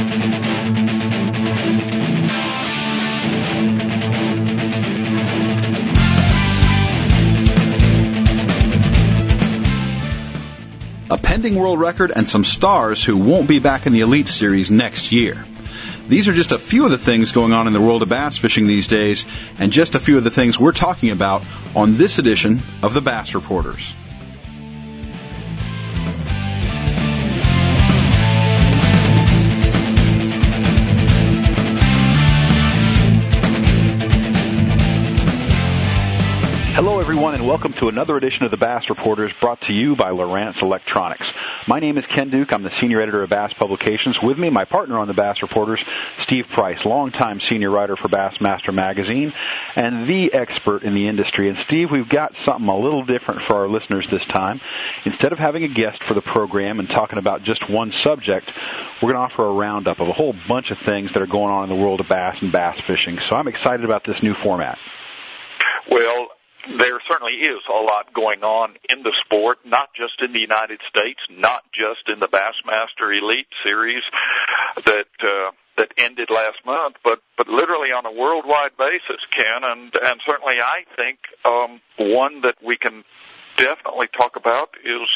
A pending world record, and some stars who won't be back in the Elite Series next year. These are just a few of the things going on in the world of bass fishing these days, and just a few of the things we're talking about on this edition of the Bass Reporters. Hello, everyone, and welcome to another edition of the Bass Reporters, brought to you by Lowrance Electronics. My name is Ken Duke. I'm the senior editor of Bass Publications. With me, my partner on the Bass Reporters, Steve Price, longtime senior writer for Bassmaster Magazine and the expert in the industry. And Steve, we've got something a little different for our listeners this time. Instead of having a guest for the program and talking about just one subject, we're going to offer a roundup of a whole bunch of things that are going on in the world of bass and bass fishing. So I'm excited about this new format. Well, there certainly is a lot going on in the sport, not just in the United States, not just in the Bassmaster Elite Series that ended last month, but literally on a worldwide basis, Ken, and certainly I think one that we can definitely talk about is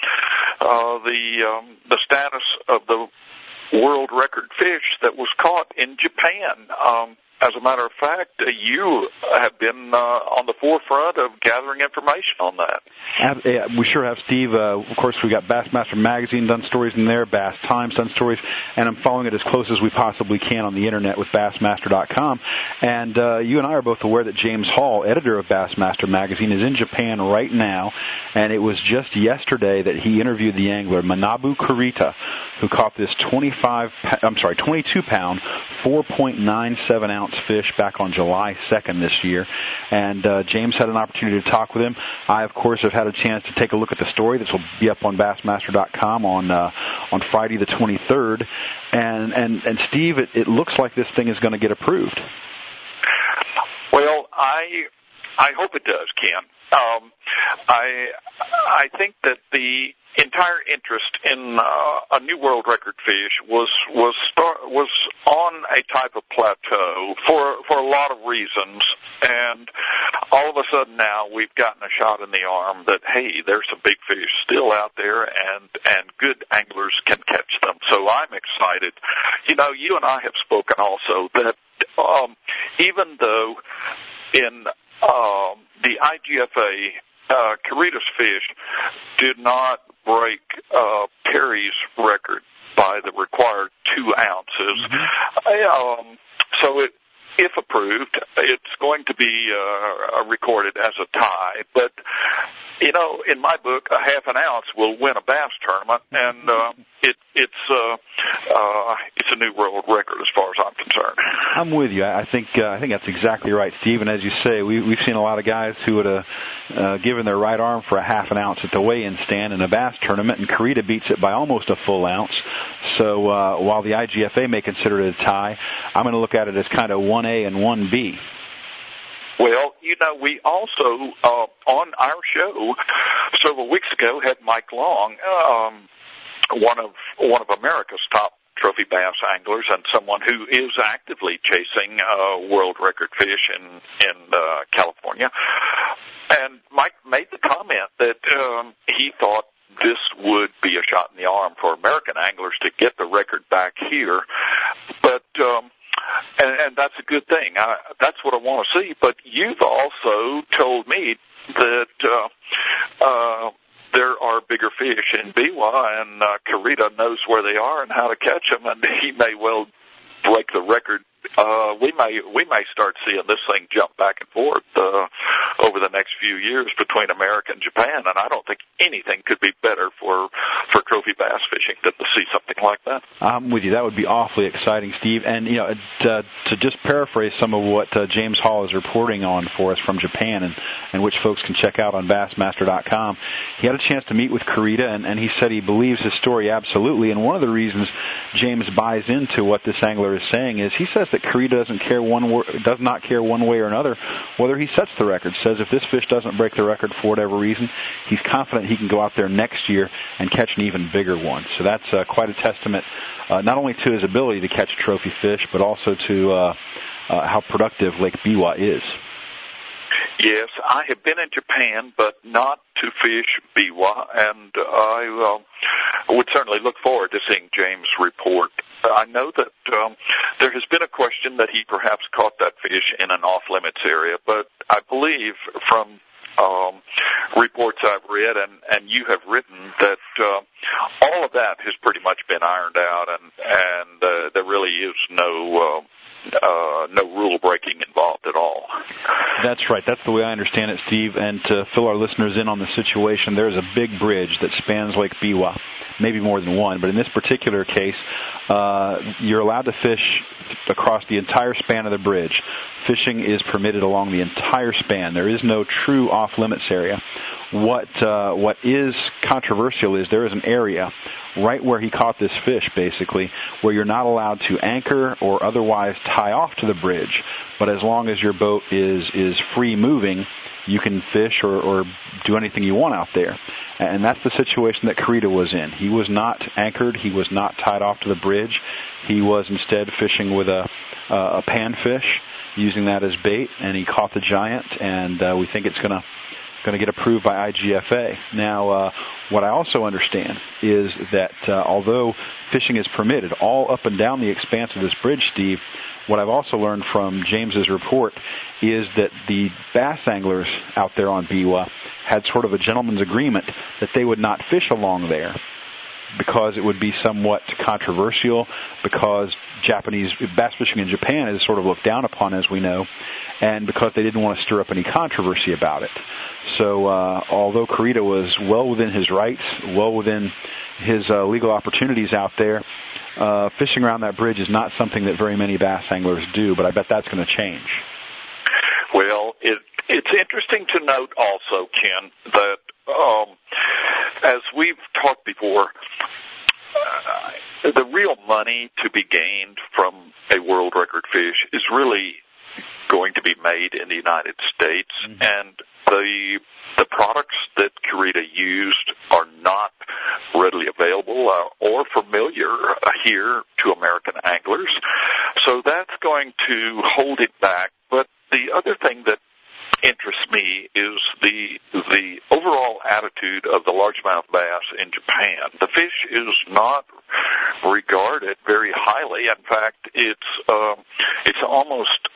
the status of the world record fish that was caught in Japan. As a matter of fact, you have been on the forefront of gathering information on that. Yeah, we sure have, Steve. Of course, we've got Bassmaster Magazine done stories in there, Bass Times done stories, and I'm following it as close as we possibly can on the Internet with Bassmaster.com. And you and I are both aware that James Hall, editor of Bassmaster Magazine, is in Japan right now, and it was just yesterday that he interviewed the angler Manabu Kurita, who caught this 22-pound, 4.97-ounce fish back on July 2nd this year. And James had an opportunity to talk with him. I, of course, have had a chance to take a look at the story. This will be up on Bassmaster.com on Friday the 23rd. And Steve, it looks like this thing is going to get approved. Well, I hope it does, Ken. I think that the entire interest in a new world record fish was on a type of plateau for a lot of reasons, and all of a sudden now we've gotten a shot in the arm that, hey, there's some big fish still out there, and good anglers can catch them. So I'm excited. You know, you and I have spoken also that even though in the IGFA, Kurita's fish did not break Perry's record by the required 2 ounces. Mm-hmm. So if approved, it's going to be recorded as a tie. But, you know, in my book, a half an ounce will win a bass tournament, and it's a new world record as far as I'm concerned. I'm with you. I think that's exactly right, Steve. And as you say, we've seen a lot of guys who would have given their right arm for a half an ounce at the weigh-in stand in a bass tournament, and Kurita beats it by almost a full ounce. So while the IGFA may consider it a tie, I'm going to look at it as kind of 1A and 1B. Well, you know, we also, on our show several weeks ago, had Mike Long, one of America's top trophy bass anglers and someone who is actively chasing world record fish in California. And Mike made the comment that he thought this would be a shot in the arm for American anglers to get the record back here. But and that's a good thing. That's what I want to see. But you've also told me that there are bigger fish in Biwa, and Kurita knows where they are and how to catch them, and he may well break the record. We may start seeing this thing jump back and forth over the next few years between America and Japan, and I don't think anything could be better for trophy bass fishing than to see something like that. I'm with you. That would be awfully exciting, Steve. And, you know, to just paraphrase some of what James Hall is reporting on for us from Japan, and which folks can check out on Bassmaster.com, he had a chance to meet with Kurita, and he said he believes his story absolutely. And one of the reasons James buys into what this angler is saying is he says says that Kurita does not care one way or another whether he sets the record. Says if this fish doesn't break the record for whatever reason, he's confident he can go out there next year and catch an even bigger one. So that's quite a testament, not only to his ability to catch a trophy fish, but also to how productive Lake Biwa is. Yes, I have been in Japan, but not to fish Biwa, and I would certainly look forward to seeing James' report. I know that there has been a question that he perhaps caught that fish in an off-limits area, but I believe from reports I've read and you have written that all of that has pretty much been ironed out, and there really is no rule breaking involved at all. That's right. That's the way I understand it, Steve. And to fill our listeners in on the situation, there's a big bridge that spans Lake Biwa, maybe more than one, but in this particular case, you're allowed to fish across the entire span of the bridge. Fishing is permitted along the entire span. There is no true off-limits area. What is controversial is there is an area right where he caught this fish, basically, where you're not allowed to anchor or otherwise tie off to the bridge. But as long as your boat is free moving, you can fish or do anything you want out there. And that's the situation that Kurita was in. He was not anchored. He was not tied off to the bridge. He was instead fishing with a panfish, using that as bait, and he caught the giant, and we think it's going to get approved by IGFA. Now, what I also understand is that although fishing is permitted all up and down the expanse of this bridge, Steve, what I've also learned from James's report is that the bass anglers out there on Biwa had sort of a gentleman's agreement that they would not fish along there because it would be somewhat controversial, because Japanese bass fishing in Japan is sort of looked down upon, as we know, and because they didn't want to stir up any controversy about it. So although Kurita was well within his rights, well within his legal opportunities out there, fishing around that bridge is not something that very many bass anglers do, but I bet that's going to change. Well, it's interesting to note also, Ken, that as we've talked before, the real money to be gained from a world record fish is really going to be made in the United States, mm-hmm. and the products that Kurita used are not readily available or familiar here to American anglers, so that's going to hold it back. But the other thing that interests me is the overall attitude of the largemouth bass in Japan. The fish is not regarded very highly. In fact, it's almost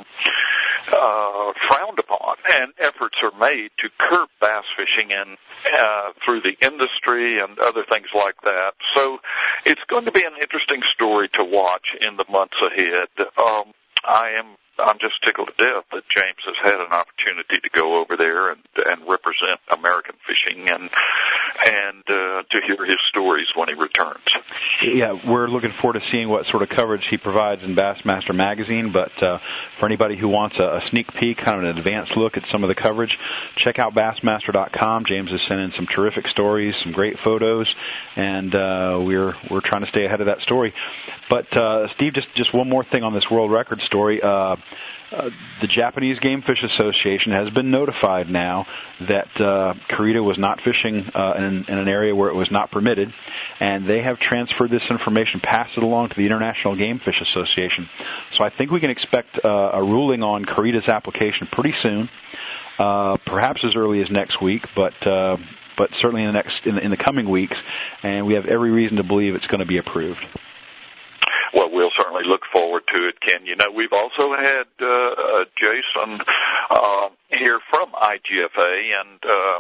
frowned upon, and efforts are made to curb bass fishing through the industry and other things like that. So it's going to be an interesting story to watch in the months ahead. I'm just tickled to death that James has had an opportunity to go over there and represent American fishing and to hear his stories when he returns. Yeah, we're looking forward to seeing what sort of coverage he provides in Bassmaster Magazine, but for anybody who wants a sneak peek, kind of an advanced look at some of the coverage, check out Bassmaster.com. James has sent in some terrific stories, some great photos, and we're trying to stay ahead of that story. But Steve, just one more thing on this world record story. The Japanese Game Fish Association has been notified now that Kurita was not fishing in an area where it was not permitted, and they have transferred this information, passed it along to the International Game Fish Association. So I think we can expect a ruling on Kurita's application pretty soon, perhaps as early as next week, but certainly in the coming weeks, and we have every reason to believe it's going to be approved. Well, we'll certainly look forward to it, Ken. You know, we've also had Jason here from IGFA, and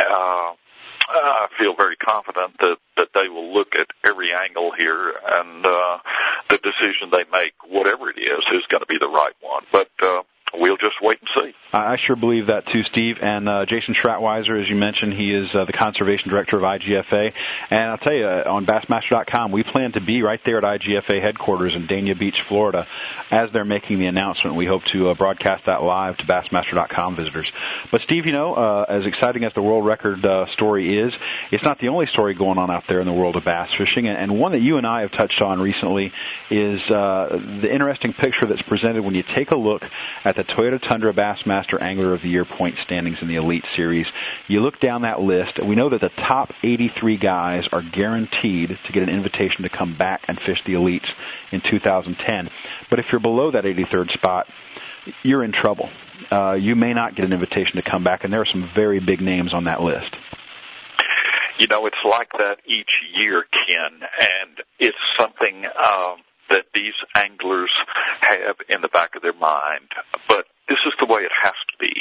I feel very confident that they will look at every angle here, and the decision they make, whatever it is going to be the right one. But we'll just wait and see. I sure believe that too, Steve. And Jason Schratweiser, as you mentioned, he is the conservation director of IGFA. And I'll tell you, on Bassmaster.com, we plan to be right there at IGFA headquarters in Dania Beach, Florida, as they're making the announcement. We hope to broadcast that live to Bassmaster.com visitors. But Steve, as exciting as the world record story is, it's not the only story going on out there in the world of bass fishing. And one that you and I have touched on recently is the interesting picture that's presented when you take a look at the Toyota Tundra Bassmaster Angler of the Year point standings in the Elite Series. You look down that list, and we know that the top 83 guys are guaranteed to get an invitation to come back and fish the Elites in 2010. But if you're below that 83rd spot, you're in trouble. You may not get an invitation to come back, and there are some very big names on that list. It's like that each year, Ken, and it's something that these anglers have in the back of their mind. But this is the way it has to be.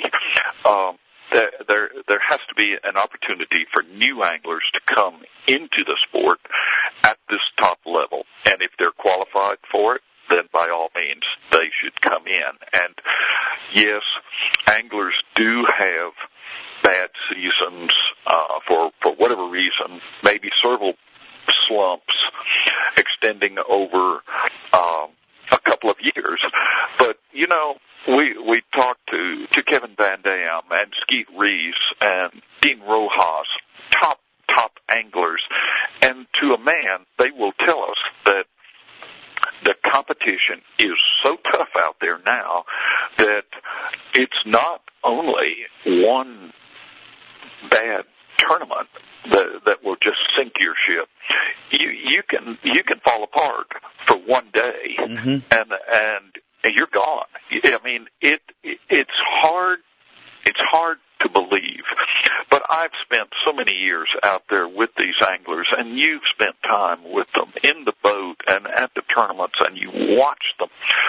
There has to be an opportunity for new anglers to come into the sport at this top level. And if they're qualified for it, then by all means, they should come in. And yes, anglers do have bad seasons for whatever reason, maybe several slumps extending over a couple of years. But, we talked to Kevin Van Dam and Skeet Reeves and Dean Rojas, top anglers, and to a man, they will tell us that the competition is so tough out there now that it's not only one bad tournament that will just sink your ship. You can fall apart for one day, and you're gone. I mean, it's hard. It's hard to believe, but I've spent so many years out there with these anglers, and you've spent time with them in the boat and at the tournaments, and you watch them.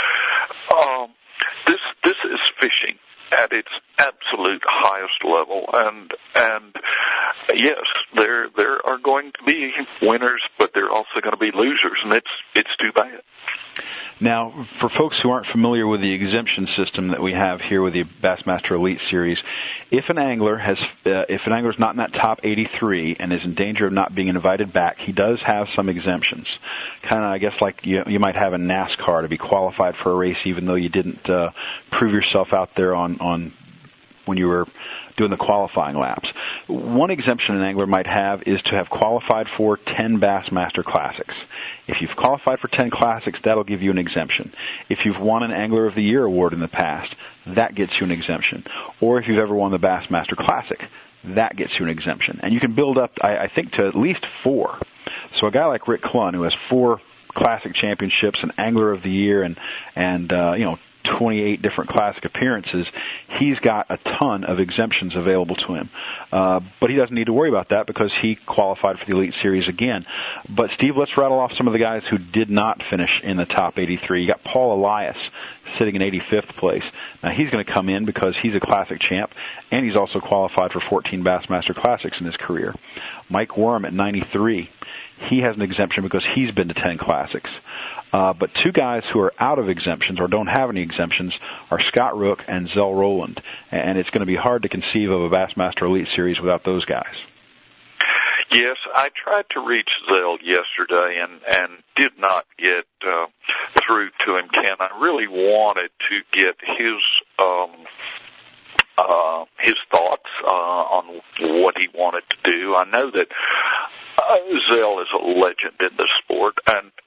This is fishing at its absolute highest level, and yes, there are going to be winners, but there are also going to be losers, and it's too bad. Now, for folks who aren't familiar with the exemption system that we have here with the Bassmaster Elite Series, if an angler is not in that top 83 and is in danger of not being invited back, he does have some exemptions. Kind of, I guess, like you might have in NASCAR to be qualified for a race, even though you didn't prove yourself out there on when you were doing the qualifying laps. One exemption an angler might have is to have qualified for 10 Bassmaster Classics. If you've qualified for 10 Classics, that'll give you an exemption. If you've won an Angler of the Year award in the past, that gets you an exemption. Or if you've ever won the Bassmaster Classic, that gets you an exemption. And you can build up, I think, to at least 4. So a guy like Rick Clunn, who has 4 Classic championships, an Angler of the Year, and 28 different Classic appearances, he's got a ton of exemptions available to him. But he doesn't need to worry about that because he qualified for the Elite Series again. But, Steve, let's rattle off some of the guys who did not finish in the top 83. You got Paul Elias sitting in 85th place. Now, he's going to come in because he's a Classic champ, and he's also qualified for 14 Bassmaster Classics in his career. Mike Worm at 93. He has an exemption because he's been to 10 Classics. But 2 guys who are out of exemptions or don't have any exemptions are Scott Rook and Zell Rowland. And it's going to be hard to conceive of a Bassmaster Elite Series without those guys. Yes, I tried to reach Zell yesterday and did not get through to him, Ken. I really wanted to get his thoughts on what he wanted to do. I know that Zell is a legend in the sport,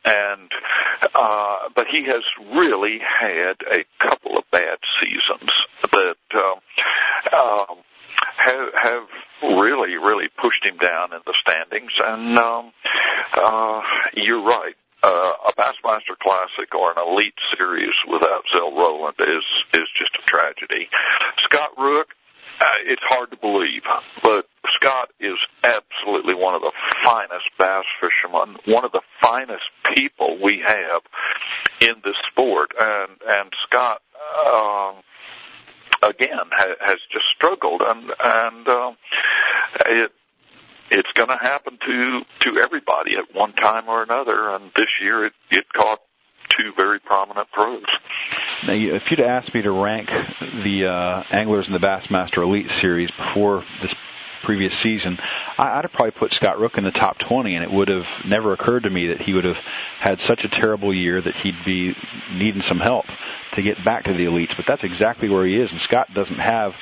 but he has really had a couple of bad seasons that have really pushed him down in the standings. And you're right. A Bassmaster Classic or an Elite Series without Zell Rowland is just a tragedy. Scott Rook, it's hard to believe, but Scott is absolutely one of the finest bass fishermen, one of the finest people we have in this sport, and Scott again has just struggled, and it's going to happen to everybody at one time or another, and this year it caught 2 very prominent pros. Now, if you'd asked me to rank the anglers in the Bassmaster Elite Series before this previous season, I'd have probably put Scott Rook in the top 20, and it would have never occurred to me that he would have had such a terrible year that he'd be needing some help to get back to the elites. But that's exactly where he is, and Scott doesn't have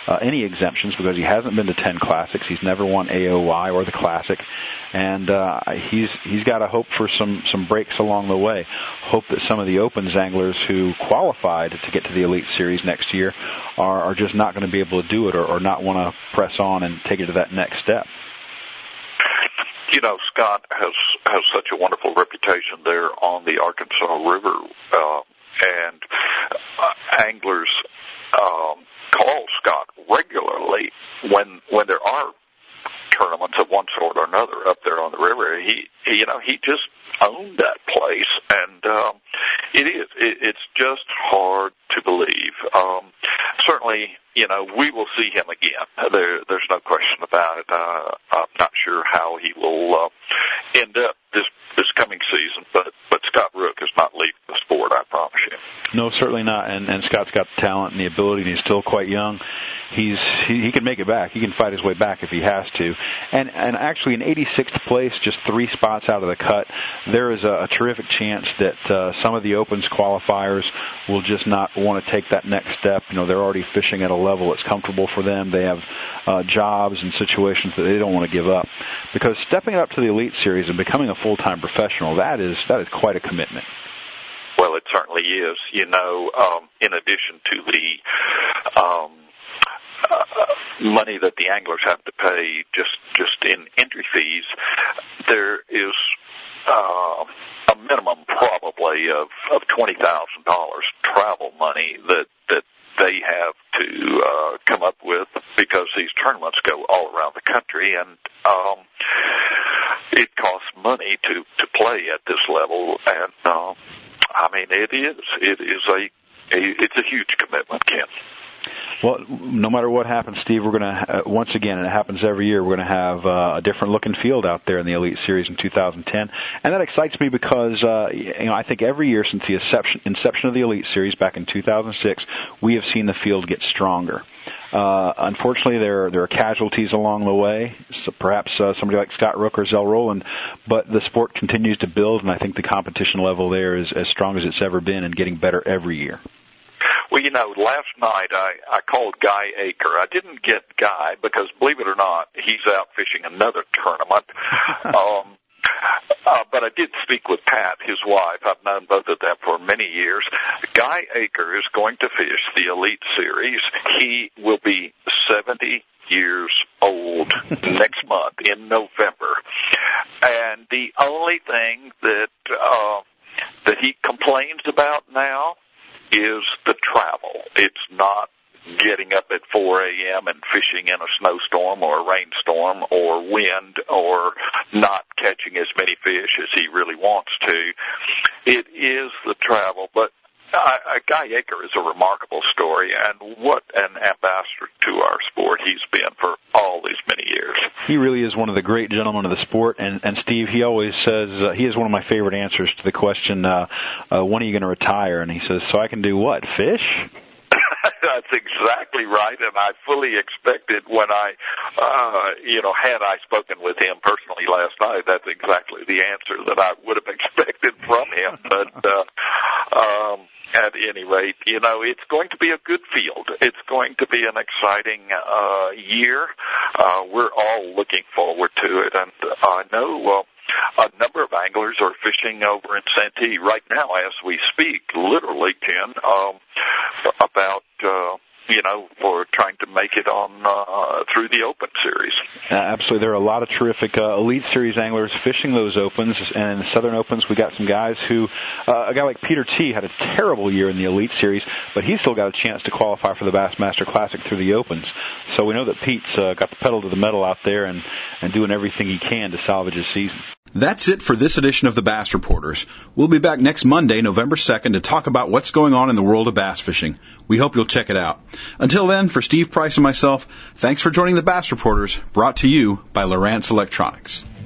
any exemptions because he hasn't been to 10 Classics. He's never won AOY or the Classic. And he's got to hope for some breaks along the way. Hope that some of the Opens anglers who qualified to get to the Elite Series next year are just not going to be able to do it or not want to press on and take it to that next step. You know, Scott has such a wonderful reputation there on the Arkansas River, and anglers call Scott regularly when there are tournaments of one sort or another up there on the river. He just owned that place, and it's just hard to believe. Certainly, we will see him again. There's no question about it. I'm not sure how he will end up this coming season, but Scott Rook is not leaving the sport, I promise you. No, certainly not. And Scott's got the talent and the ability, and he's still quite young. He can make it back. He can fight his way back if he has to. And actually, in 86th place, just 3 spots out of the cut, there is a terrific chance that some of the Opens qualifiers will just not want to take that next step. They're already fishing at a level that's comfortable for them. They have jobs and situations that they don't want to give up. Because stepping up to the Elite Series and becoming a full-time professional, that is quite a commitment. Well, it certainly is. In addition to the money that the anglers have to pay just in entry fees, there is a minimum probably of $20,000 travel money that they have to come up with, because these tournaments go all around the country, and it costs money to play at this level. And it's a huge commitment, Ken. Well, no matter what happens, Steve, we're going to, once again, and it happens every year, we're going to have a different looking field out there in the Elite Series in 2010. And that excites me because, I think every year since the inception of the Elite Series back in 2006, we have seen the field get stronger. Unfortunately, there are casualties along the way, so perhaps somebody like Scott Rook or Zell Rowland, but the sport continues to build, and I think the competition level there is as strong as it's ever been and getting better every year. Well, last night I called Guy Aker. I didn't get Guy because, believe it or not, he's out fishing another tournament. But I did speak with Pat, his wife. I've known both of them for many years. Guy Aker is going to fish the Elite Series. He will be 70 years old next month in November. And the only thing that he complains about now is the travel. It's not getting up at 4 a.m. and fishing in a snowstorm or a rainstorm or wind, or not catching as many fish as he really wants to. It is the travel, but Guy Aker is a remarkable story, and what an ambassador to our sport he's been for all these many years. He really is one of the great gentlemen of the sport, and Steve, he always says, he is one of my favorite answers to the question, when are you going to retire? And he says, so I can do what, fish? That's exactly right, and I fully expected when had I spoken with him personally last night, that's exactly the answer that I would have expected from him. But at any rate, it's going to be a good field. It's going to be an exciting year. We're all looking forward to it, and I know a number of anglers are fishing over in Santee right now as we speak, literally, Ken, about for trying to make it on through the Open Series. Absolutely. There are a lot of terrific Elite Series anglers fishing those Opens, and in the Southern Opens we got some guys who, a guy like Peter T. had a terrible year in the Elite Series, but he's still got a chance to qualify for the Bassmaster Classic through the Opens. So we know that Pete's got the pedal to the metal out there and doing everything he can to salvage his season. That's it for this edition of the Bass Reporters. We'll be back next Monday, November 2nd, to talk about what's going on in the world of bass fishing. We hope you'll check it out. Until then, for Steve Price and myself, thanks for joining the Bass Reporters, brought to you by Lowrance Electronics.